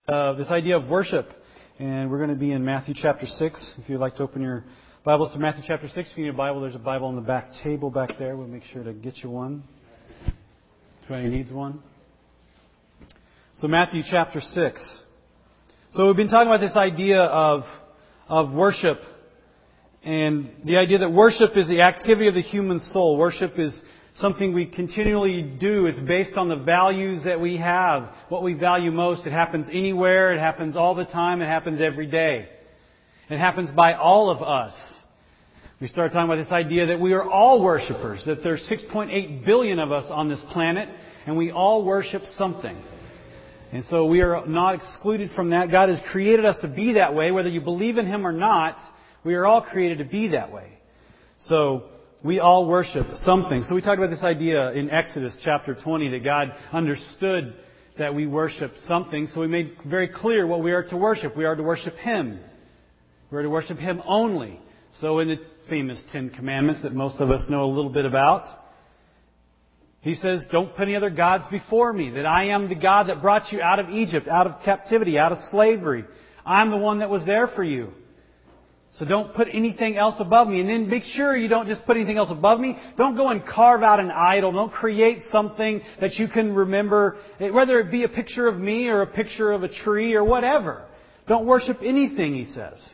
This idea of worship. And we're going to be in Matthew chapter 6. If you'd like to open your Bibles to Matthew chapter 6, if you need a Bible, there's a Bible on the back table back there. We'll make sure to get you one. If anybody needs one. So Matthew chapter 6. So we've been talking about this idea of worship. And the idea that worship is the activity of the human soul. Worship is something we continually do. It's based on the values that we have, what we value most. It happens anywhere. It happens all the time. It happens every day. It happens by all of us. We start talking about this idea that we are all worshipers, that there's 6.8 billion of us on this planet, and we all worship something. And so we are not excluded from that. God has created us to be that way. Whether you believe in Him or not, we are all created to be that way. So we all worship something. So we talked about this idea in Exodus chapter 20 that God understood that we worship something. So we made very clear what we are to worship. We are to worship Him. We are to worship Him only. So in the famous Ten Commandments that most of us know a little bit about, He says, don't put any other gods before me. That I am the God that brought you out of Egypt, out of captivity, out of slavery. I'm the one that was there for you. So don't put anything else above me. And then make sure you don't just put anything else above me. Don't go and carve out an idol. Don't create something that you can remember, whether it be a picture of me or a picture of a tree or whatever. Don't worship anything, He says.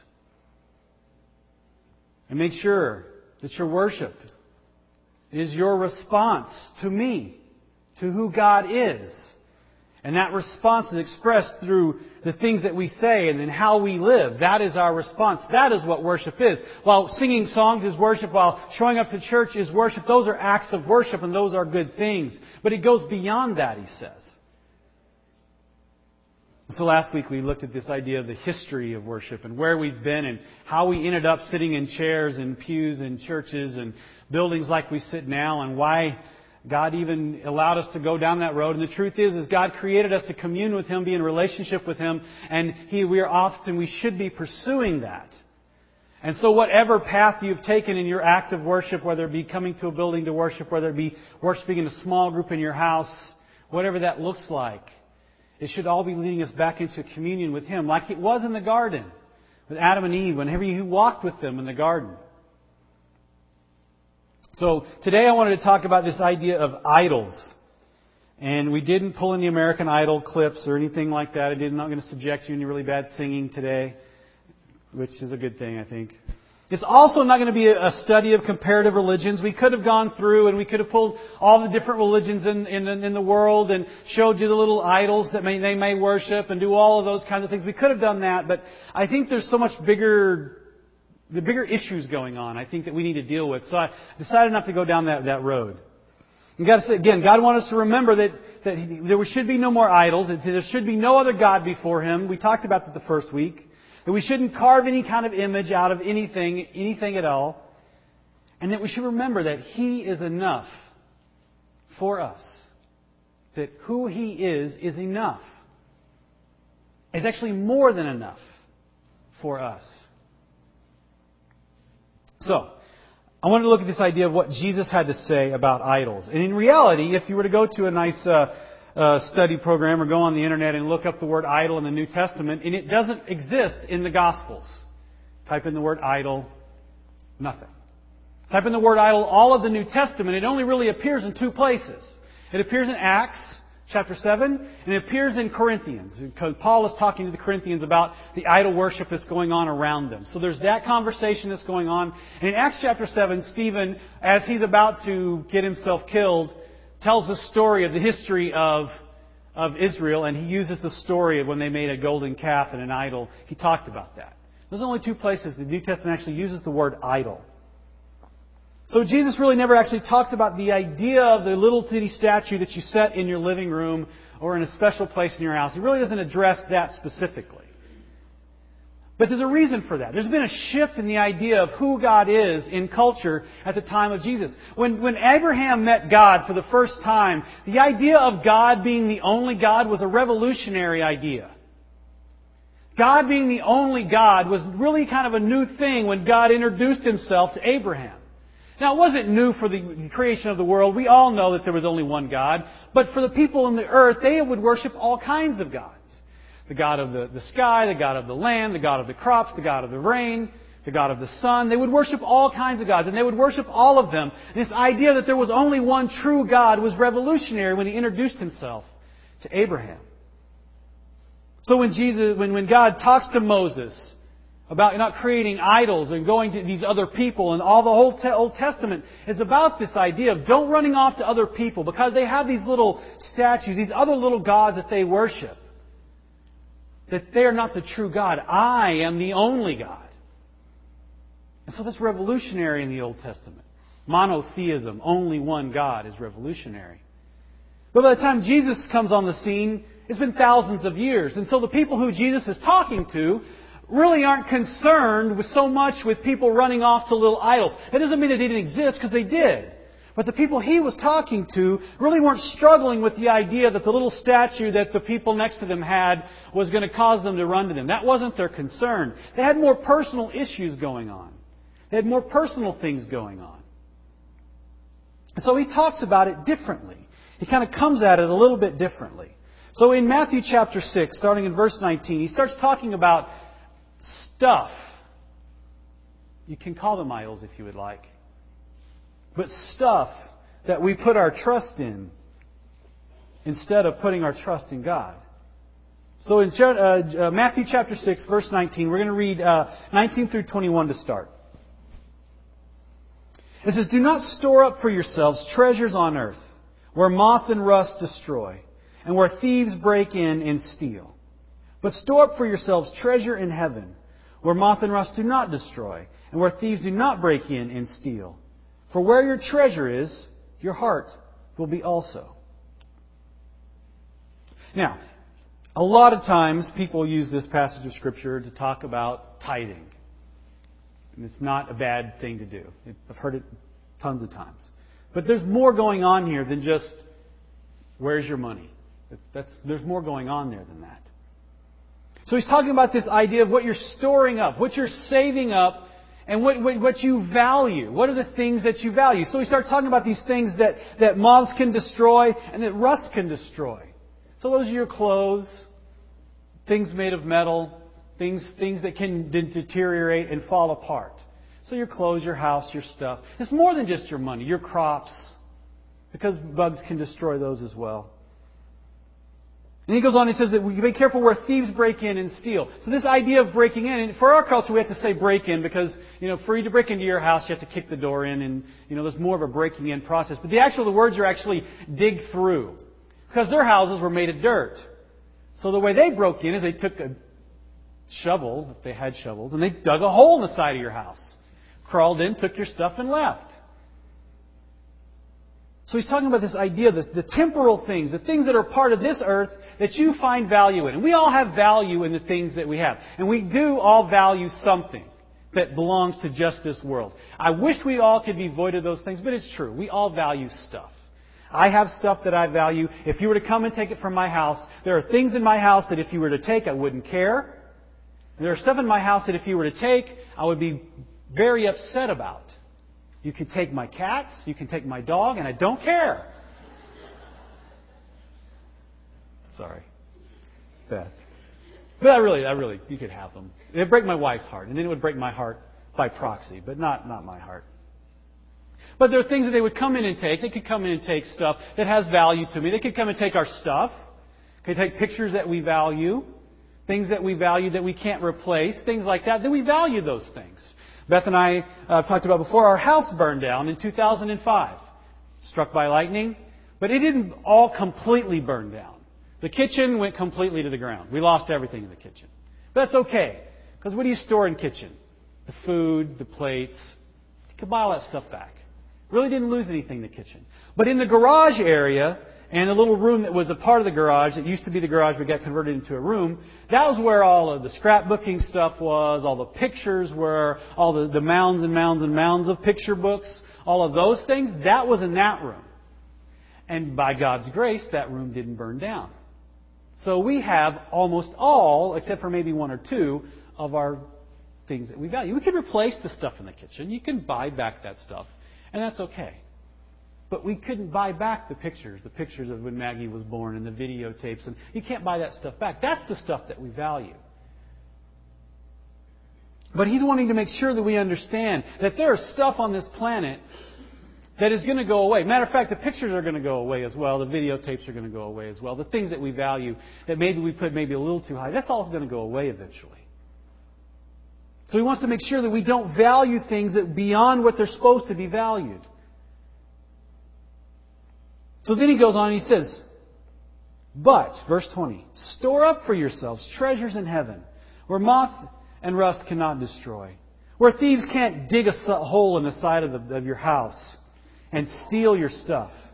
And make sure that your worship is your response to me, to who God is. And that response is expressed through the things that we say and then how we live. That is our response. That is what worship is. While singing songs is worship, while showing up to church is worship, those are acts of worship and those are good things. But it goes beyond that, He says. So last week we looked at this idea of the history of worship and where we've been and how we ended up sitting in chairs and pews in churches and buildings like we sit now and why God even allowed us to go down that road. And the truth is God created us to commune with Him, be in relationship with Him, and we should be pursuing that. And so whatever path you've taken in your act of worship, whether it be coming to a building to worship, whether it be worshiping in a small group in your house, whatever that looks like, it should all be leading us back into communion with Him, like it was in the garden with Adam and Eve, whenever you walked with them in the garden. So today I wanted to talk about this idea of idols. And we didn't pull any American Idol clips or anything like that. I'm not going to subject you to any really bad singing today, which is a good thing, I think. It's also not going to be a study of comparative religions. We could have gone through and we could have pulled all the different religions in the world and showed you the little idols that they may worship and do all of those kinds of things. We could have done that, but I think there's so much bigger issues going on, I think, that we need to deal with. So I decided not to go down that road. And God wanted us to remember that there should be no more idols, that there should be no other God before Him. We talked about that the first week. That we shouldn't carve any kind of image out of anything at all. And that we should remember that He is enough for us. That who He is enough. Is actually more than enough for us. So, I wanted to look at this idea of what Jesus had to say about idols. And in reality, if you were to go to a nice study program or go on the internet and look up the word idol in the New Testament, and it doesn't exist in the Gospels. Type in the word idol, nothing. Type in the word idol, all of the New Testament, it only really appears in two places. It appears in Acts chapter 7, and it appears in Corinthians, because Paul is talking to the Corinthians about the idol worship that's going on around them. So there's that conversation that's going on. And in Acts chapter 7, Stephen, as he's about to get himself killed, tells the story of the history of Israel, and he uses the story of when they made a golden calf and an idol. He talked about that. There's only two places the New Testament actually uses the word idol. So Jesus really never actually talks about the idea of the little titty statue that you set in your living room or in a special place in your house. He really doesn't address that specifically. But there's a reason for that. There's been a shift in the idea of who God is in culture at the time of Jesus. When Abraham met God for the first time, the idea of God being the only God was a revolutionary idea. God being the only God was really kind of a new thing when God introduced Himself to Abraham. Now, it wasn't new for the creation of the world. We all know that there was only one God. But for the people on the earth, they would worship all kinds of gods. The God of the sky, the God of the land, the God of the crops, the God of the rain, the God of the sun. They would worship all kinds of gods, and they would worship all of them. This idea that there was only one true God was revolutionary when He introduced Himself to Abraham. So when God talks to Moses about not creating idols and going to these other people, and all the whole Old Testament is about this idea of don't running off to other people because they have these little statues, these other little gods that they worship. That they are not the true God. I am the only God. And so that's revolutionary in the Old Testament. Monotheism, only one God, is revolutionary. But by the time Jesus comes on the scene, it's been thousands of years. And so the people who Jesus is talking to really aren't concerned with so much with people running off to little idols. That doesn't mean they didn't exist, because they did. But the people He was talking to really weren't struggling with the idea that the little statue that the people next to them had was going to cause them to run to them. That wasn't their concern. They had more personal issues going on. They had more personal things going on. And so He talks about it differently. He kind of comes at it a little bit differently. So in Matthew chapter 6, starting in verse 19, He starts talking about stuff. You can call them idols if you would like. But stuff that we put our trust in instead of putting our trust in God. So in Matthew chapter 6, verse 19, we're going to read 19 through 21 to start. It says, "Do not store up for yourselves treasures on earth, where moth and rust destroy, and where thieves break in and steal. But store up for yourselves treasure in heaven, where moth and rust do not destroy, and where thieves do not break in and steal. For where your treasure is, your heart will be also." Now, a lot of times people use this passage of Scripture to talk about tithing. And it's not a bad thing to do. I've heard it tons of times. But there's more going on here than just, where's your money? There's more going on there than that. So He's talking about this idea of what you're storing up, what you're saving up, and what you value. What are the things that you value? So He starts talking about these things that moths can destroy and that rust can destroy. So those are your clothes, things made of metal, things that can deteriorate and fall apart. So your clothes, your house, your stuff. It's more than just your money, your crops, because bugs can destroy those as well. And He goes on, He says that we be careful where thieves break in and steal. So this idea of breaking in, and for our culture we have to say break in because, for you to break into your house you have to kick the door in and, there's more of a breaking in process. But the words are actually dig through. Because their houses were made of dirt. So the way they broke in is they took a shovel, if they had shovels, and they dug a hole in the side of your house. Crawled in, took your stuff and left. So He's talking about this idea, the temporal things, the things that are part of this earth that you find value in. And we all have value in the things that we have. And we do all value something that belongs to just this world. I wish we all could be void of those things, but it's true. We all value stuff. I have stuff that I value. If you were to come and take it from my house, there are things in my house that if you were to take, I wouldn't care. And there are stuff in my house that if you were to take, I would be very upset about. You can take my cats, you can take my dog, and I don't care. Sorry. Bad. But I really, you could have them. It'd break my wife's heart, and then it would break my heart by proxy, but not my heart. But there are things that they would come in and take. They could come in and take stuff that has value to me. They could come and take our stuff. They could take pictures that we value, things that we value that we can't replace, things like that. Then we value those things. Beth and I talked about before, our house burned down in 2005. Struck by lightning. But it didn't all completely burn down. The kitchen went completely to the ground. We lost everything in the kitchen. But that's okay. Because what do you store in kitchen? The food, the plates. You can buy all that stuff back. Really didn't lose anything in the kitchen. But in the garage area, and the little room that was a part of the garage, that used to be the garage but got converted into a room, that was where all of the scrapbooking stuff was, all the pictures were, all the mounds and mounds and mounds of picture books, all of those things, that was in that room. And by God's grace, that room didn't burn down. So we have almost all, except for maybe one or two, of our things that we value. We can replace the stuff in the kitchen. You can buy back that stuff. And that's okay. But we couldn't buy back the pictures of when Maggie was born and the videotapes. And you can't buy that stuff back. That's the stuff that we value. But He's wanting to make sure that we understand that there is stuff on this planet that is going to go away. Matter of fact, the pictures are going to go away as well. The videotapes are going to go away as well. The things that we value that maybe we put maybe a little too high, that's all going to go away eventually. So He wants to make sure that we don't value things that beyond what they're supposed to be valued. So then He goes on and He says, but, verse 20, store up for yourselves treasures in heaven, where moth and rust cannot destroy, where thieves can't dig a hole in the side of your house and steal your stuff.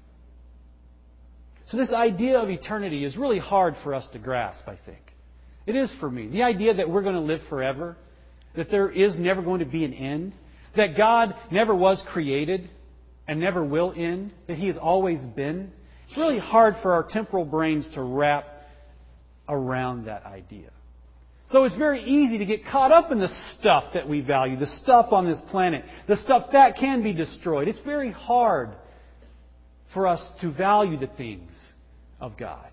So this idea of eternity is really hard for us to grasp, I think. It is for me. The idea that we're going to live forever, that there is never going to be an end, that God never was created and never will end, that He has always been. It's really hard for our temporal brains to wrap around that idea. So it's very easy to get caught up in the stuff that we value, the stuff on this planet, the stuff that can be destroyed. It's very hard for us to value the things of God.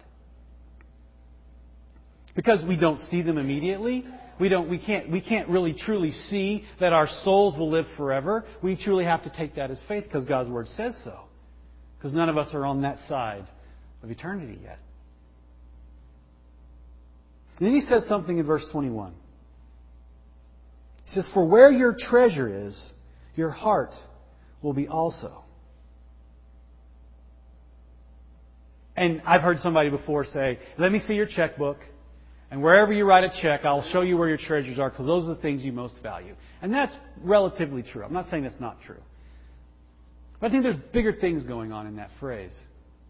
Because we don't see them immediately. We can't really truly see that our souls will live forever. We truly have to take that as faith because God's Word says so. Because none of us are on that side of eternity yet. And then He says something in verse 21. He says, for where your treasure is, your heart will be also. And I've heard somebody before say, let me see your checkbook. And wherever you write a check, I'll show you where your treasures are because those are the things you most value. And that's relatively true. I'm not saying that's not true. But I think there's bigger things going on in that phrase.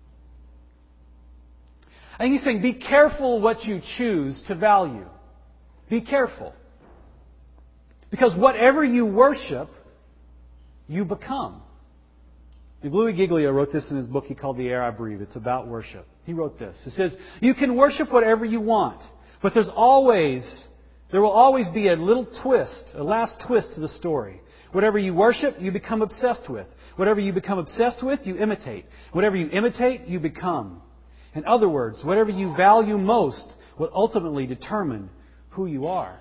I think He's saying, be careful what you choose to value. Be careful. Because whatever you worship, you become. Louis Giglio wrote this in his book he called The Air I Breathe. It's about worship. He wrote this. He says, you can worship whatever you want, but there will always be a little twist, a last twist to the story. Whatever you worship, you become obsessed with. Whatever you become obsessed with, you imitate. Whatever you imitate, you become. In other words, whatever you value most will ultimately determine who you are.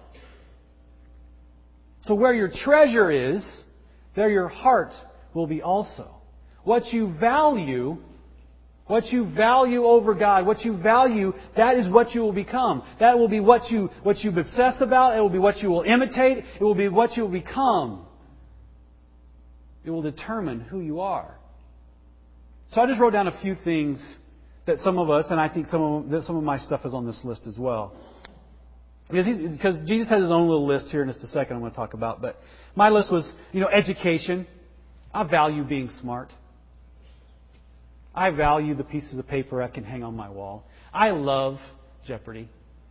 So where your treasure is, there your heart will be also. What you value over God, what you value, that is what you will become. That will be what you obsess about. It will be what you will imitate. It will be what you will become. It will determine who you are. So I just wrote down a few things that some of us, and I think some of my stuff is on this list as well. Because Jesus has His own little list here, and it's the second I'm going to talk about. But my list was, education. I value being smart. I value the pieces of paper I can hang on my wall. I love Jeopardy.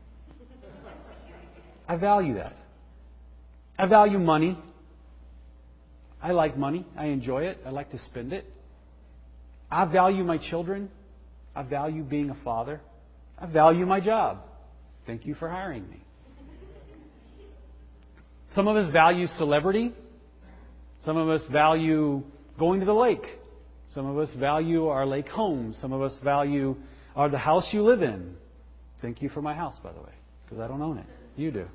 I value that. I value money. I like money. I enjoy it. I like to spend it. I value my children. I value being a father. I value my job. Thank you for hiring me. Some of us value celebrity. Some of us value going to the lake. Some of us value our lake homes. Some of us value the house you live in. Thank you for my house, by the way, because I don't own it. You do.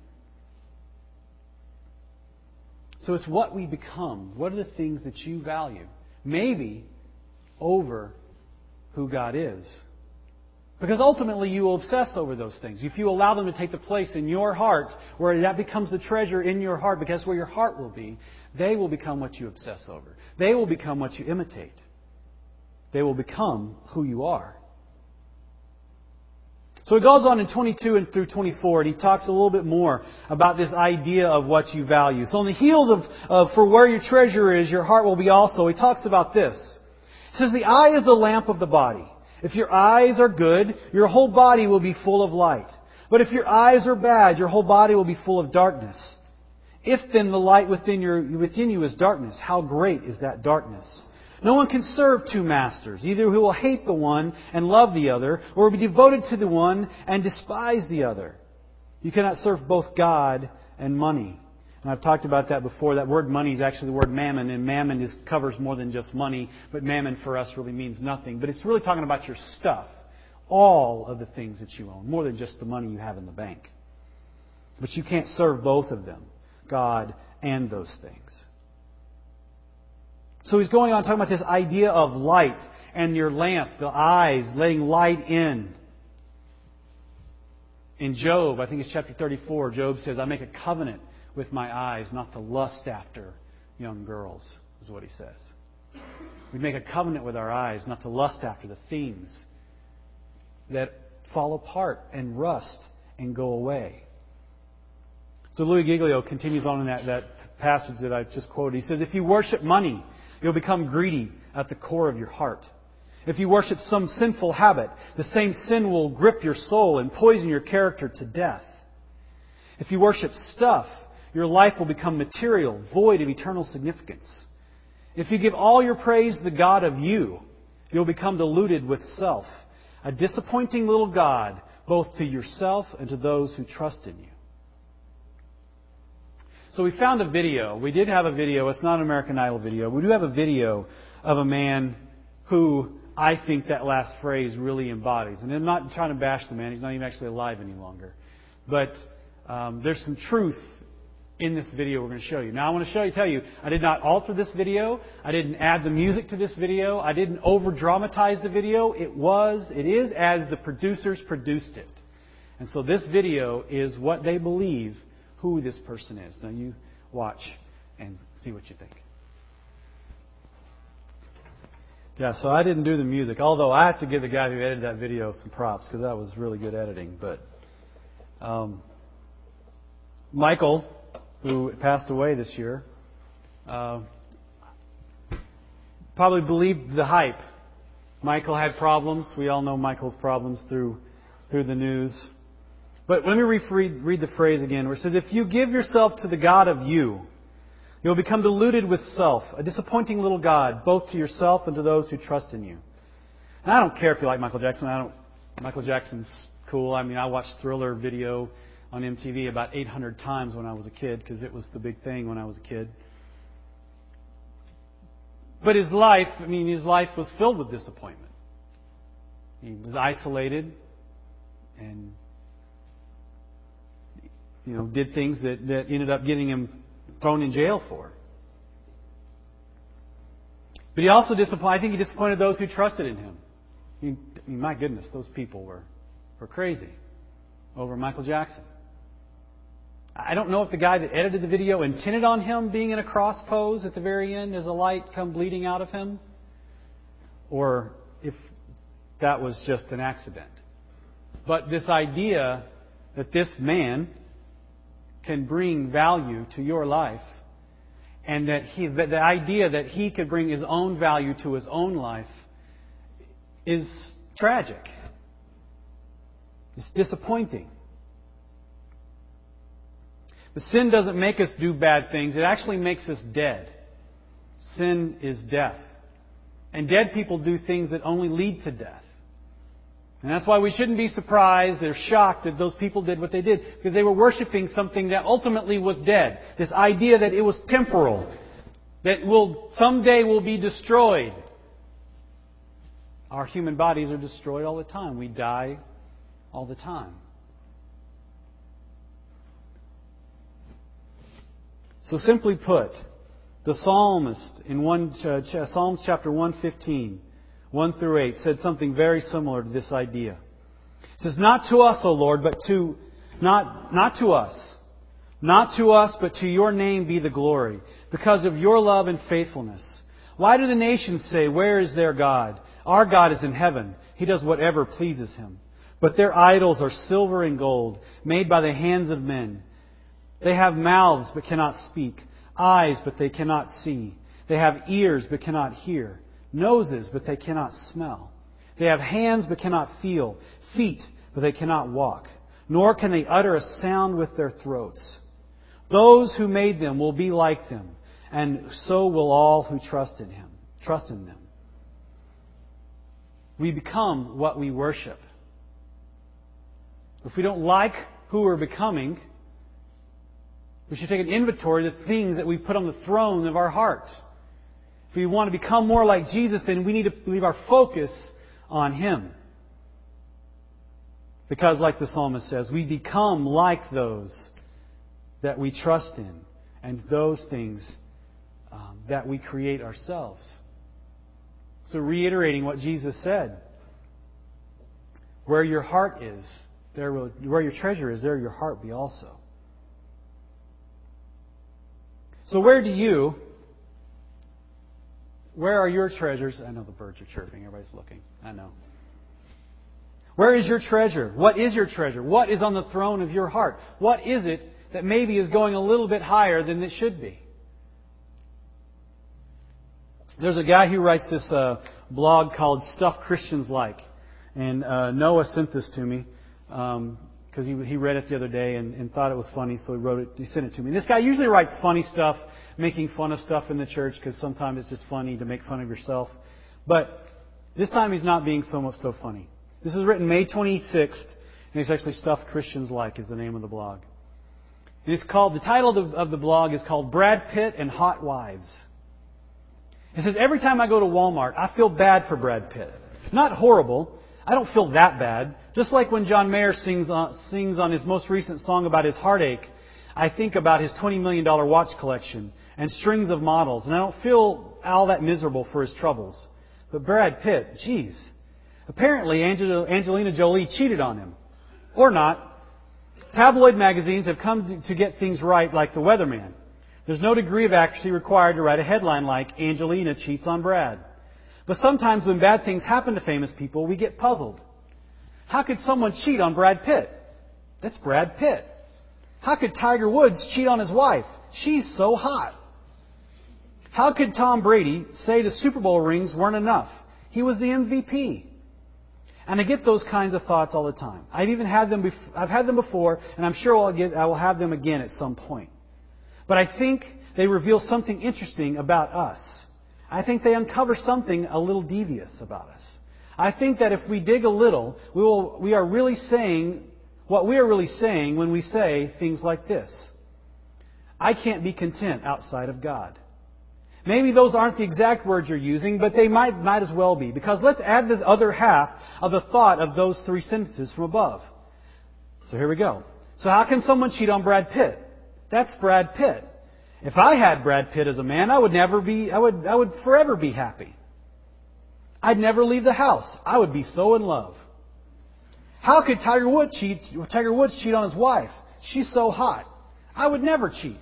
So it's what we become. What are the things that you value? Maybe over who God is. Because ultimately you will obsess over those things. If you allow them to take the place in your heart, where that becomes the treasure in your heart, because that's where your heart will be, they will become what you obsess over. They will become what you imitate. They will become who you are. So he goes on in 22 and through 24, and he talks a little bit more about this idea of what you value. So on the heels of for where your treasure is, your heart will be also, he talks about this. He says, the eye is the lamp of the body. If your eyes are good, your whole body will be full of light. But if your eyes are bad, your whole body will be full of darkness. If then the light within you is darkness, how great is that darkness? No one can serve two masters, either who will hate the one and love the other, or be devoted to the one and despise the other. You cannot serve both God and money. And I've talked about that before. That word money is actually the word mammon, and mammon covers more than just money, but mammon for us really means nothing. But it's really talking about your stuff. All of the things that you own, more than just the money you have in the bank. But you can't serve both of them, God and those things. So he's going on talking about this idea of light and your lamp, the eyes, letting light in. In Job, I think it's chapter 34, Job says, I make a covenant with my eyes not to lust after young girls, is what he says. We make a covenant with our eyes not to lust after the things that fall apart and rust and go away. So Louis Giglio continues on in that passage that I just quoted. He says, if you worship money, you'll become greedy at the core of your heart. If you worship some sinful habit, the same sin will grip your soul and poison your character to death. If you worship stuff, your life will become material, void of eternal significance. If you give all your praise to the God of you, you'll become diluted with self, a disappointing little God, both to yourself and to those who trust in you. So we found a video. We did have a video. It's not an American Idol video. We do have a video of a man who I think that last phrase really embodies. And I'm not trying to bash the man. He's not even actually alive any longer. But there's some truth in this video we're going to show you. Now I want to tell you, I did not alter this video. I didn't add the music to this video. I didn't over-dramatize the video. It is as the producers produced it. And so this video is what they believe who this person is. Now you watch and see what you think. Yeah, so I didn't do the music, although I have to give the guy who edited that video some props because that was really good editing. But Michael, who passed away this year, probably believed the hype. Michael had problems. We all know Michael's problems through the news. But let me read the phrase again where it says, if you give yourself to the God of you, you'll become deluded with self, a disappointing little God, both to yourself and to those who trust in you. And I don't care if you like Michael Jackson. Michael Jackson's cool. I mean, I watched Thriller video on MTV about 800 times when I was a kid because it was the big thing when I was a kid. But his life was filled with disappointment. He was isolated and did things that ended up getting him thrown in jail for. But he also disappointed those who trusted in him. My goodness, those people were crazy over Michael Jackson. I don't know if the guy that edited the video intended on him being in a cross pose at the very end as a light come bleeding out of him, or if that was just an accident. But this idea that this man can bring value to your life, and that the idea that he could bring his own value to his own life is tragic. It's disappointing. But sin doesn't make us do bad things. It actually makes us dead. Sin is death. And dead people do things that only lead to death. And that's why we shouldn't be surprised or shocked that those people did what they did, because they were worshiping something that ultimately was dead. This idea that it was temporal, that someday will be destroyed. Our human bodies are destroyed all the time. We die all the time. So simply put, the psalmist in Psalms chapter 115, 1 through 8, said something very similar to this idea. It says, not to us, O Lord, but not to us, but to your name be the glory, because of your love and faithfulness. Why do the nations say, where is their God? Our God is in heaven. He does whatever pleases Him. But their idols are silver and gold, made by the hands of men. They have mouths but cannot speak, eyes but they cannot see. They have ears but cannot hear, noses but they cannot smell. They have hands but cannot feel, feet but they cannot walk, nor can they utter a sound with their throats. Those who made them will be like them, and so will all who trust in them. We become what we worship. If we don't like who we're becoming, We should take an inventory of the things that we've put on the throne of our heart. If we want to become more like Jesus, then we need to leave our focus on Him. Because, like the psalmist says, we become like those that we trust in and those things that we create ourselves. So, reiterating what Jesus said, where your heart is, where your treasure is, there your heart be also. So where are your treasures? I know the birds are chirping. Everybody's looking. I know. Where is your treasure? What is your treasure? What is on the throne of your heart? What is it that maybe is going a little bit higher than it should be? There's a guy who writes this blog called Stuff Christians Like. And Noah sent this to me because he read it the other day and thought it was funny, so he sent it to me. And this guy usually writes funny stuff, making fun of stuff in the church, because sometimes it's just funny to make fun of yourself. But this time he's not being so funny. This is written May 26th, and it's actually Stuff Christians Like is the name of the blog. And it's called, the title of the blog is called Brad Pitt and Hot Wives. It says, every time I go to Walmart, I feel bad for Brad Pitt. Not horrible. I don't feel that bad. Just like when John Mayer sings on his most recent song about his heartache, I think about his $20 million watch collection and strings of models, and I don't feel all that miserable for his troubles. But Brad Pitt, geez. Apparently Angelina Jolie cheated on him. Or not. Tabloid magazines have come to get things right, like The Weatherman. There's no degree of accuracy required to write a headline like, Angelina cheats on Brad. But sometimes when bad things happen to famous people, we get puzzled. How could someone cheat on Brad Pitt? That's Brad Pitt. How could Tiger Woods cheat on his wife? She's so hot. How could Tom Brady say the Super Bowl rings weren't enough? He was the MVP. And I get those kinds of thoughts all the time. I've had them before, and I'm sure I will have them again at some point. But I think they reveal something interesting about us. I think they uncover something a little devious about us. I think that if we dig a little, we are really saying what we are really saying when we say things like this. I can't be content outside of God. Maybe those aren't the exact words you're using, but they might as well be. Because let's add the other half of the thought of those three sentences from above. So here we go. So how can someone cheat on Brad Pitt? That's Brad Pitt. If I had Brad Pitt as a man, I would forever be happy. I'd never leave the house. I would be so in love. How could Tiger Woods cheat on his wife? She's so hot. I would never cheat.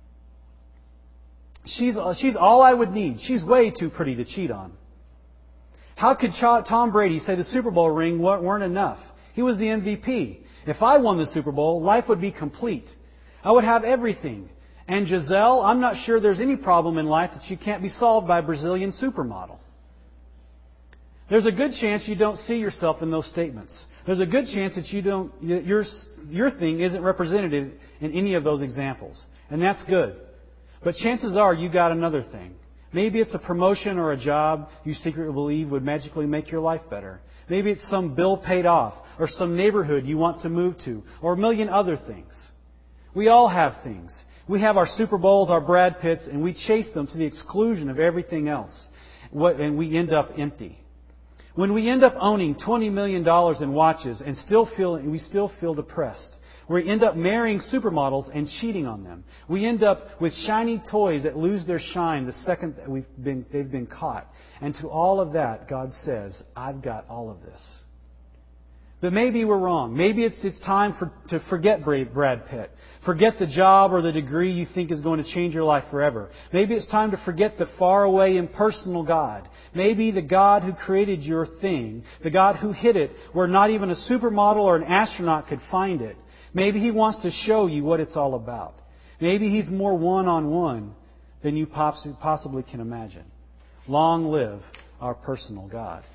She's all I would need. She's way too pretty to cheat on. How could Tom Brady say the Super Bowl ring weren't enough? He was the MVP. If I won the Super Bowl, life would be complete. I would have everything. And Giselle, I'm not sure there's any problem in life that she can't be solved by a Brazilian supermodel. There's a good chance you don't see yourself in those statements. There's a good chance that your thing isn't represented in any of those examples. And that's good. But chances are you got another thing. Maybe it's a promotion or a job you secretly believe would magically make your life better. Maybe it's some bill paid off or some neighborhood you want to move to or a million other things. We all have things. We have our Super Bowls, our Brad Pitts, and we chase them to the exclusion of everything else. And we end up empty. When we end up owning $20 million in watches and we still feel depressed. We end up marrying supermodels and cheating on them. We end up with shiny toys that lose their shine the second that they've been caught. And to all of that, God says, I've got all of this. But maybe we're wrong. Maybe it's time to forget Brad Pitt. Forget the job or the degree you think is going to change your life forever. Maybe it's time to forget the faraway, impersonal God. Maybe the God who created your thing, the God who hid it where not even a supermodel or an astronaut could find it. Maybe He wants to show you what it's all about. Maybe He's more one-on-one than you possibly can imagine. Long live our personal God.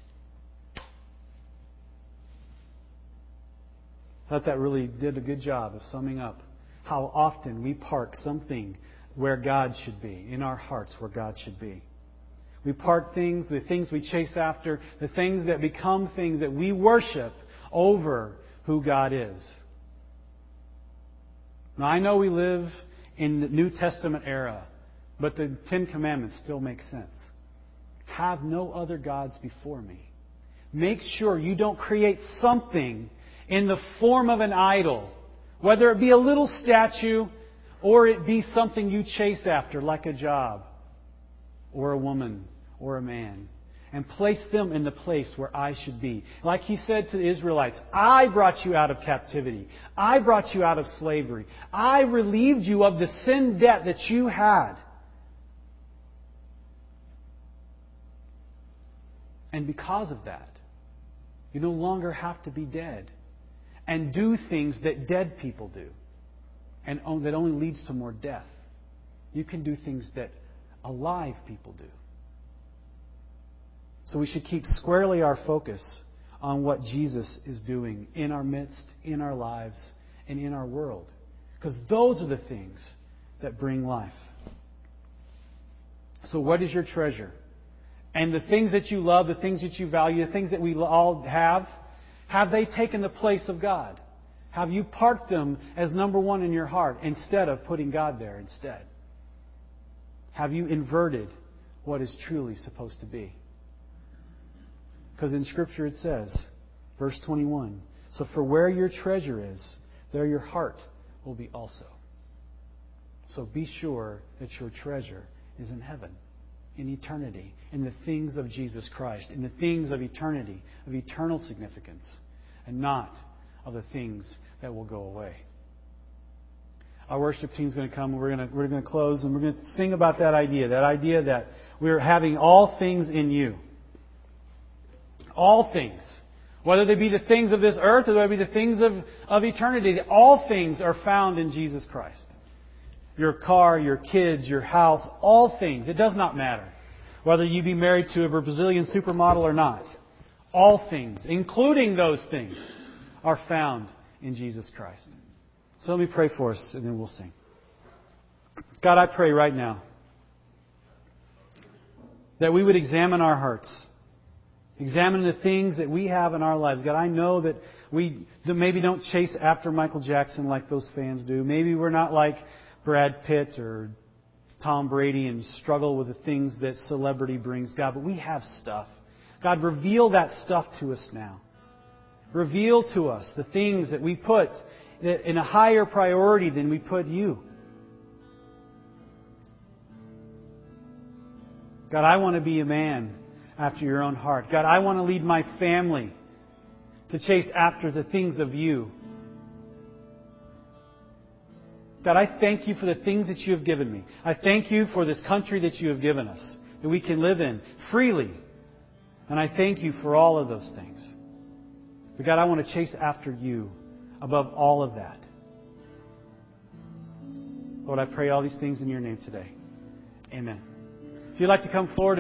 I thought that really did a good job of summing up how often we park something where God should be, in our hearts where God should be. We park things, the things we chase after, the things that become things that we worship over who God is. Now, I know we live in the New Testament era, but the Ten Commandments still make sense. Have no other gods before me. Make sure you don't create something in the form of an idol, whether it be a little statue or it be something you chase after, like a job or a woman or a man, and place them in the place where I should be. Like He said to the Israelites, I brought you out of captivity. I brought you out of slavery. I relieved you of the sin debt that you had. And because of that, you no longer have to be dead and do things that dead people do, and that only leads to more death. You can do things that alive people do. So we should keep squarely our focus on what Jesus is doing in our midst, in our lives, and in our world. Because those are the things that bring life. So what is your treasure? And the things that you love, the things that you value, the things that we all have they taken the place of God? Have you parked them as number one in your heart instead of putting God there instead? Have you inverted what is truly supposed to be? Because in Scripture it says, verse 21, so for where your treasure is, there your heart will be also. So be sure that your treasure is in heaven, in eternity, in the things of Jesus Christ, in the things of eternity, of eternal significance, and not of the things that will go away. Our worship team is going to come, and we're going to close, and we're going to sing about that idea that we're having all things in you. All things. Whether they be the things of this earth or whether they be the things of eternity, all things are found in Jesus Christ. Your car, your kids, your house, all things. It does not matter whether you be married to a Brazilian supermodel or not. All things, including those things, are found in Jesus Christ. So let me pray for us, and then we'll sing. God, I pray right now that we would examine our hearts. Examine the things that we have in our lives. God, I know that we maybe don't chase after Michael Jackson like those fans do. Maybe we're not like Brad Pitt or Tom Brady and struggle with the things that celebrity brings, God. But we have stuff. God, reveal that stuff to us now. Reveal to us the things that we put in a higher priority than we put you. God, I want to be a man after your own heart. God, I want to lead my family to chase after the things of you. God, I thank you for the things that you have given me. I thank you for this country that you have given us, that we can live in freely. And I thank you for all of those things. But God, I want to chase after you above all of that. Lord, I pray all these things in your name today. Amen. If you'd like to come forward